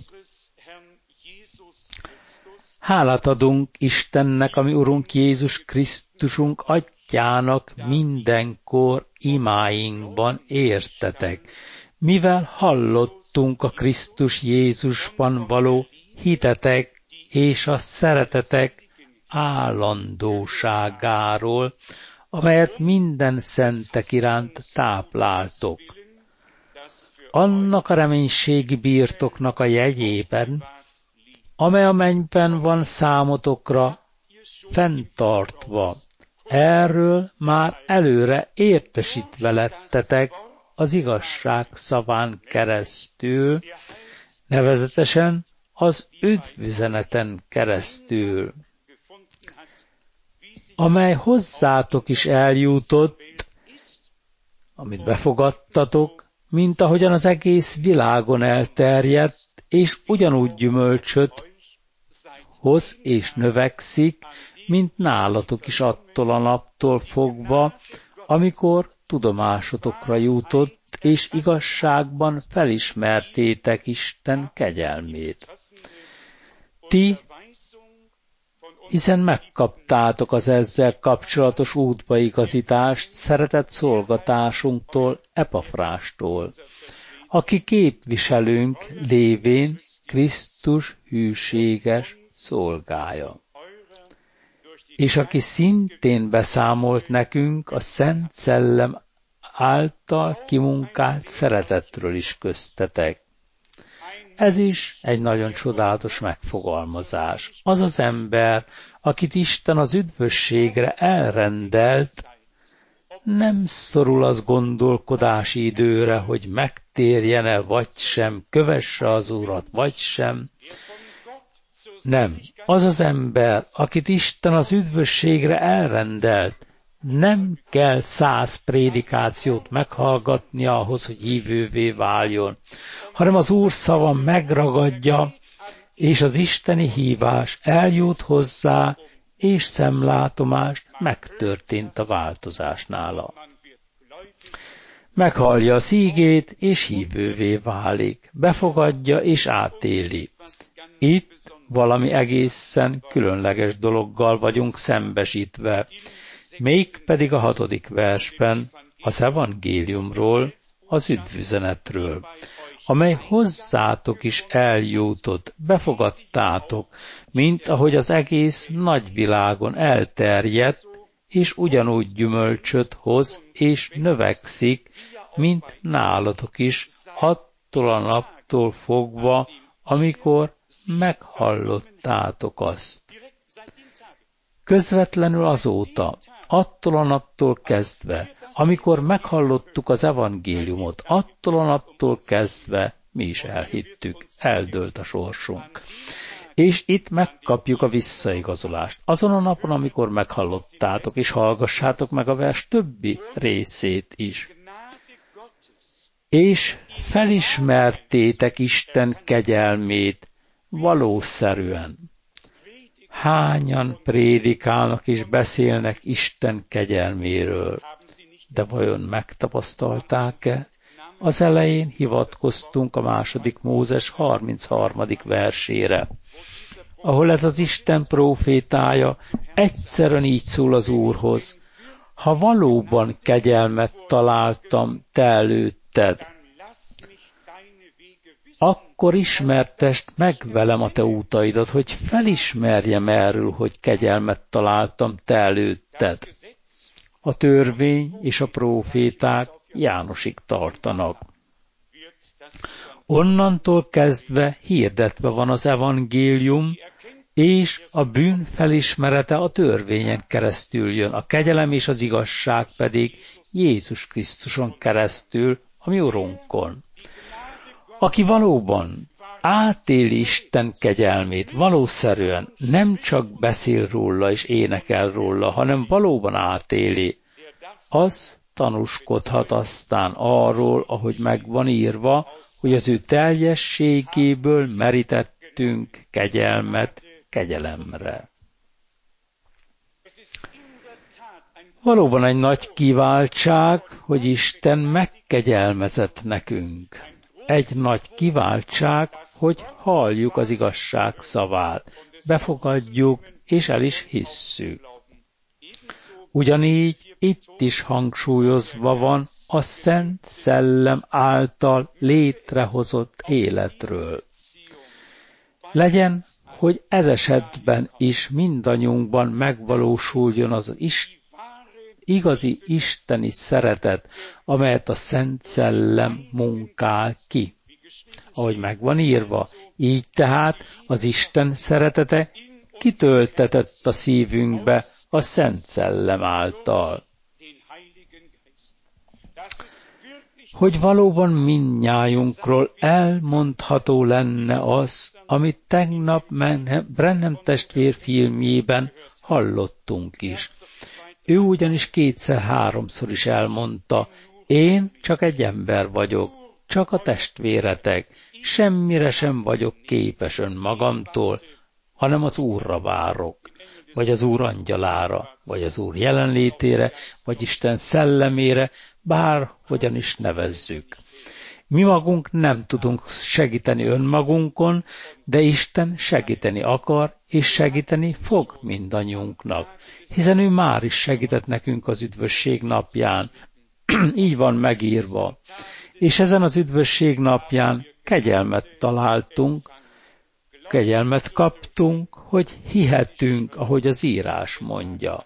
Hálát adunk Istennek, ami Urunk Jézus Krisztusunk Atyának mindenkor imáinkban értetek, mivel hallottunk a Krisztus Jézusban való hitetek és a szeretetek állandóságáról, amelyet minden szentek iránt tápláltok. Annak a reménységi birtoknak a jegyében, amely a mennyben van számotokra fenntartva, erről már előre értesítve lettetek az igazság szaván keresztül, nevezetesen az üdvüzeneten keresztül, amely hozzátok is eljutott, amit befogadtatok, mint ahogyan az egész világon elterjedt, és ugyanúgy gyümölcsöt hoz és növekszik, mint nálatok is attól a naptól fogva, amikor tudomásotokra jutott, és igazságban felismertétek Isten kegyelmét. Ti, hiszen megkaptátok az ezzel kapcsolatos útbaigazítást szeretett szolgatásunktól, Epafrástól, aki képviselőnk lévén Krisztus hűséges szolgája, és aki szintén beszámolt nekünk a Szent Szellem által kimunkált szeretetről is köztetek. Ez is egy nagyon csodálatos megfogalmazás. Az az ember, akit Isten az üdvösségre elrendelt, nem szorul az gondolkodási időre, hogy megtérjene, vagy sem, kövesse az Urat, vagy sem. Nem. Az az ember, akit Isten az üdvösségre elrendelt, nem kell száz prédikációt meghallgatni ahhoz, hogy hívővé váljon, hanem az Úr szava megragadja, és az isteni hívás eljut hozzá, és szemlátomást megtörtént a változás nála. Meghallja a ígét, és hívővé válik, befogadja és átéli. Itt valami egészen különleges dologgal vagyunk szembesítve, mégpedig a hatodik versben az evangéliumról, az üdvüzenetről, amely hozzátok is eljutott, befogadtátok, mint ahogy az egész nagyvilágon elterjedt, és ugyanúgy gyümölcsöt hoz és növekszik, mint nálatok is, attól a naptól fogva, amikor meghallottátok azt. Közvetlenül azóta, attól a naptól kezdve, amikor meghallottuk az evangéliumot, attól a naptól kezdve mi is elhittük, eldőlt a sorsunk. És itt megkapjuk a visszaigazolást. Azon a napon, amikor meghallottátok, és hallgassátok meg a vers többi részét is. És felismertétek Isten kegyelmét valószerűen. Hányan prédikálnak és beszélnek Isten kegyelméről, de vajon megtapasztalták-e? Az elején hivatkoztunk a második Mózes harmincharmadik versére, ahol ez az Isten prófétája egyszerűen így szól az Úrhoz: ha valóban kegyelmet találtam te előtted, akkor ismertesd meg velem a te útaidat, hogy felismerjem erről, hogy kegyelmet találtam te előtted. A törvény és a próféták Jánosig tartanak. Onnantól kezdve hirdetve van az evangélium, és a bűn felismerete a törvényen keresztül jön, a kegyelem és az igazság pedig Jézus Krisztuson keresztül, a mi Urunkon. Aki valóban átéli Isten kegyelmét, valószerűen nem csak beszél róla és énekel róla, hanem valóban átéli, az tanúskodhat aztán arról, ahogy megvan írva, hogy az ő teljességéből merítettünk kegyelmet kegyelemre. Valóban egy nagy kiváltság, hogy Isten megkegyelmezett nekünk. Egy nagy kiváltság, hogy halljuk az igazság szavát, befogadjuk és el is hisszük. Ugyanígy itt is hangsúlyozva van a Szent Szellem által létrehozott életről. Legyen, hogy ez esetben is mindannyiunkban megvalósuljon az is, igazi isteni szeretet, amelyet a Szent Szellem munkál ki. Ahogy megvan írva, így tehát az Isten szeretete kitöltetett a szívünkbe a Szent Szellem által. Hogy valóban mindnyájunkról elmondható lenne az, amit tegnap Branham testvér filmjében hallottunk is. Ő ugyanis kétszer-háromszor is elmondta, én csak egy ember vagyok, csak a testvéretek, semmire sem vagyok képes önmagamtól, hanem az Úrra várok, vagy az Úr angyalára, vagy az Úr jelenlétére, vagy Isten szellemére, bárhogyan is nevezzük. Mi magunk nem tudunk segíteni önmagunkon, de Isten segíteni akar, és segíteni fog mindannyiunknak, hiszen ő már is segített nekünk az üdvösség napján. Így van megírva. És ezen az üdvösség napján kegyelmet találtunk, kegyelmet kaptunk, hogy hihetünk, ahogy az írás mondja.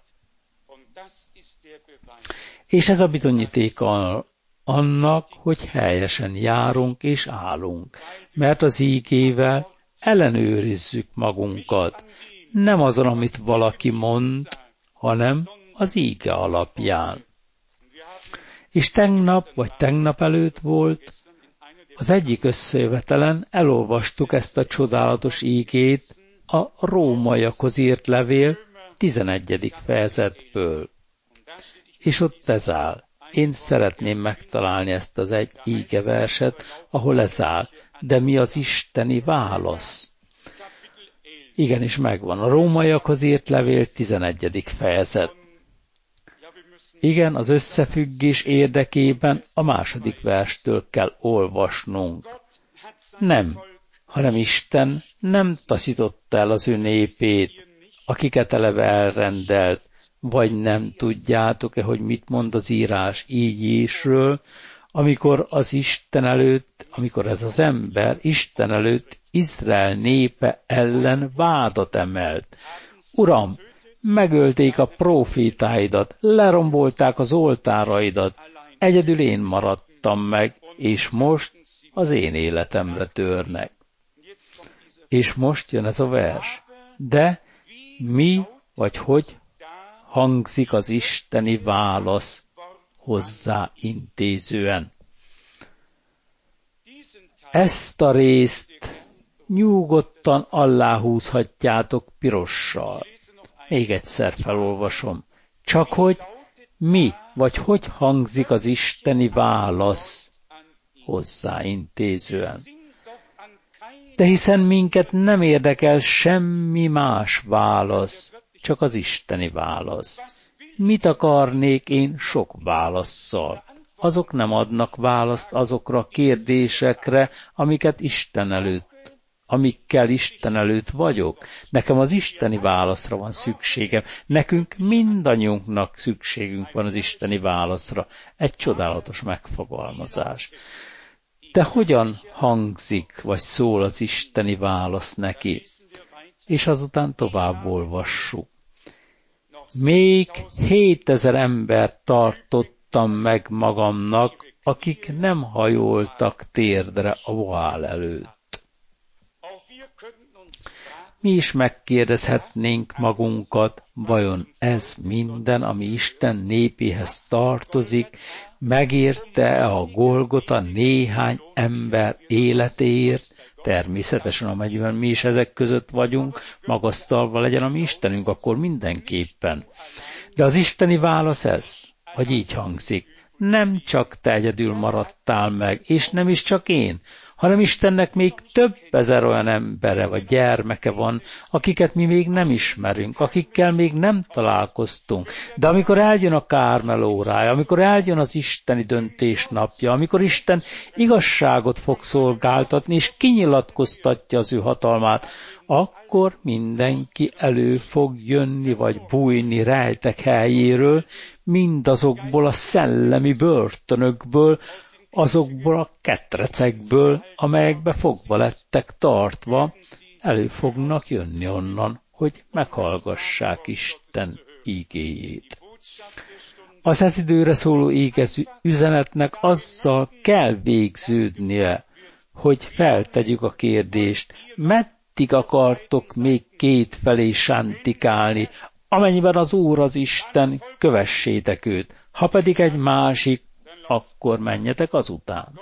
És ez a bizonyítéka annak, hogy helyesen járunk és állunk, mert az ígével ellenőrizzük magunkat, nem azon, amit valaki mond, hanem az íge alapján. És tegnap vagy tegnap előtt volt, az egyik összejövetelen elolvastuk ezt a csodálatos ígét a Rómaiakhoz írt levél tizenegyedik fejezetből. És ott ez áll. Én szeretném megtalálni ezt az egy ígeverset, ahol ez áll. De mi az isteni válasz? Igenis megvan. A Rómaiakhoz írt levél tizenegyedik fejezet. Igen, az összefüggés érdekében a második verstől kell olvasnunk. Nem, hanem Isten nem taszította el az ő népét, akiket eleve elrendelt, vagy nem tudjátok-e, hogy mit mond az írás így isről, amikor az Isten előtt, amikor ez az ember Isten előtt Izrael népe ellen vádat emelt. Uram, megölték a prófétáidat, lerombolták az oltáraidat, egyedül én maradtam meg, és most az én életemre törnek. És most jön ez a vers. De mi vagy hogy hangzik az isteni válasz hozzá intézően? Ezt a részt nyugodtan aláhúzhatjátok pirossal. Még egyszer felolvasom. Csak hogy mi vagy hogy hangzik az isteni válasz hozzá intézően. De hiszen minket nem érdekel semmi más válasz, csak az isteni válasz. Mit akarnék én sok válasszal? Azok nem adnak választ azokra a kérdésekre, amiket Isten előtt, amikkel Isten előtt vagyok. Nekem az isteni válaszra van szükségem. Nekünk mindannyiunknak szükségünk van az isteni válaszra. Egy csodálatos megfogalmazás. De hogyan hangzik, vagy szól az isteni válasz neki? És azután tovább olvassuk. Még hétezer embert tartottam meg magamnak, akik nem hajoltak térdre a Baál előtt. Mi is megkérdezhetnénk magunkat, vajon ez minden, ami Isten népéhez tartozik, megérte a Golgota néhány ember életéért? Természetesen, amennyiben mi is ezek között vagyunk, magasztalva legyen a mi Istenünk, akkor mindenképpen. De az isteni válasz ez, hogy így hangzik. Nem csak te egyedül maradtál meg, és nem is csak én, hanem Istennek még több ezer olyan embere vagy gyermeke van, akiket mi még nem ismerünk, akikkel még nem találkoztunk. De amikor eljön a Kármel órája, amikor eljön az isteni döntés napja, amikor Isten igazságot fog szolgáltatni, és kinyilatkoztatja az ő hatalmát, akkor mindenki elő fog jönni, vagy bújni rejtek helyéről, mindazokból a szellemi börtönökből, azokból a ketrecekből, amelyekbe fogva lettek tartva, elő fognak jönni onnan, hogy meghallgassák Isten ígéjét. Az ez időre szóló égező üzenetnek azzal kell végződnie, hogy feltegyük a kérdést, meddig akartok még kétfelé sántikálni, amennyiben az Úr az Isten, kövessétek őt, ha pedig egy másik, akkor menjetek azután.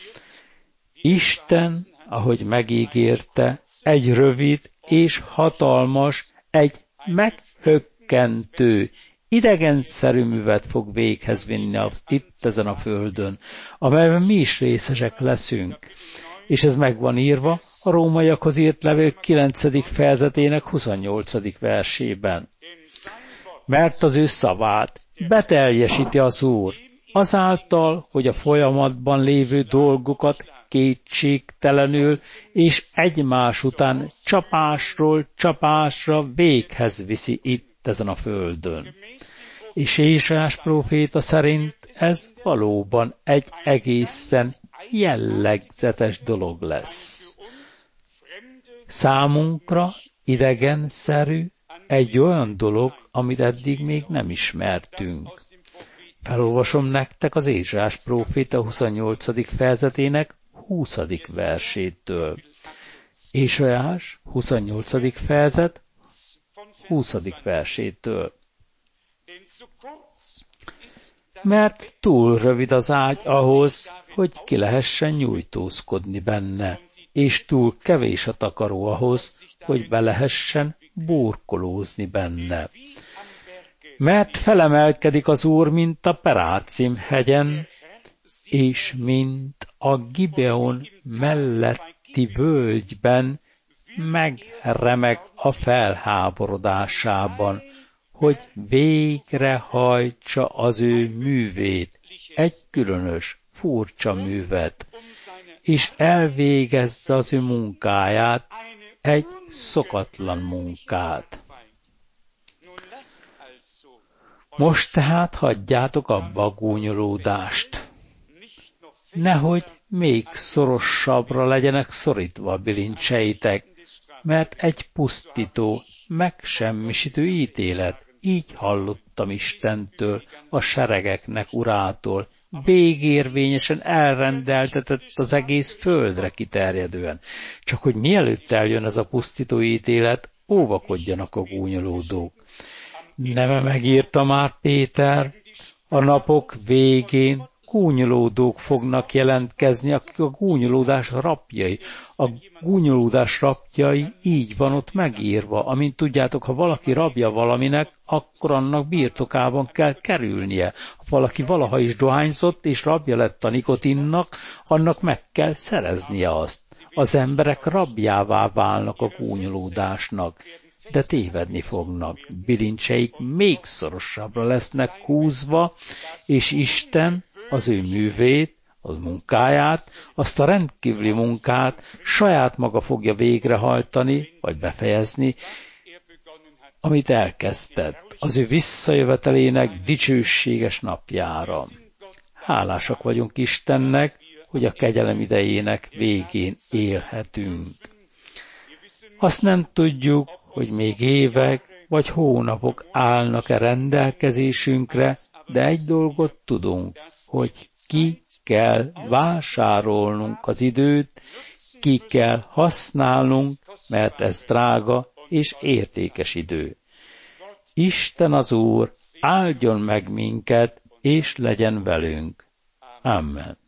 Isten, ahogy megígérte, egy rövid és hatalmas, egy meghökkentő, idegenszerű művet fog véghez vinni a, itt ezen a földön, amelyben mi is részesek leszünk. És ez meg van írva a Rómaiakhoz írt levél kilencedik fejezetének huszonnyolcadik versében. Mert az ő szavát beteljesíti az Úr, azáltal, hogy a folyamatban lévő dolgokat kétségtelenül és egymás után csapásról csapásra véghez viszi itt ezen a földön. És Ézsaiás próféta szerint ez valóban egy egészen jellegzetes dolog lesz. Számunkra idegenszerű egy olyan dolog, amit eddig még nem ismertünk. Felolvasom nektek az Ézsaiás próféta huszonnyolcadik fejezetének huszadik versétől. Ézsaiás huszonnyolcadik fejezet huszadik versétől. Mert túl rövid az ágy ahhoz, hogy ki lehessen nyújtózkodni benne, és túl kevés a takaró ahhoz, hogy be lehessen burkolózni benne. Mert felemelkedik az Úr, mint a Perácim hegyen, és mint a Gibeon melletti völgyben megremeg a felháborodásában, hogy végrehajtsa az ő művét, egy különös, furcsa művet, és elvégezze az ő munkáját, egy szokatlan munkát. Most tehát hagyjátok abba a gúnyolódást. Nehogy még szorosabbra legyenek szorítva a bilincseitek, mert egy pusztító, megsemmisítő ítélet, így hallottam Istentől, a seregeknek urától, végérvényesen elrendeltetett az egész földre kiterjedően. Csak hogy mielőtt eljön ez a pusztító ítélet, óvakodjanak a gúnyolódók. Neme megírta már Péter, a napok végén gúnyolódók fognak jelentkezni, akik a gúnyolódás rabjai. A gúnyolódás rabjai így van ott megírva. Amint tudjátok, ha valaki rabja valaminek, akkor annak birtokában kell kerülnie. Ha valaki valaha is dohányzott, és rabja lett a nikotinnak, annak meg kell szereznie azt. Az emberek rabjává válnak a gúnyolódásnak, de tévedni fognak. Bilincseik még szorosabbra lesznek húzva, és Isten az ő művét, az munkáját, azt a rendkívüli munkát saját maga fogja végrehajtani, vagy befejezni, amit elkezdett, az ő visszajövetelének dicsőséges napjára. Hálásak vagyunk Istennek, hogy a kegyelem idejének végén élhetünk. Azt nem tudjuk, hogy még évek vagy hónapok állnak-e rendelkezésünkre, de egy dolgot tudunk, hogy ki kell vásárolnunk az időt, ki kell használnunk, mert ez drága és értékes idő. Isten az Úr áldjon meg minket, és legyen velünk. Amen.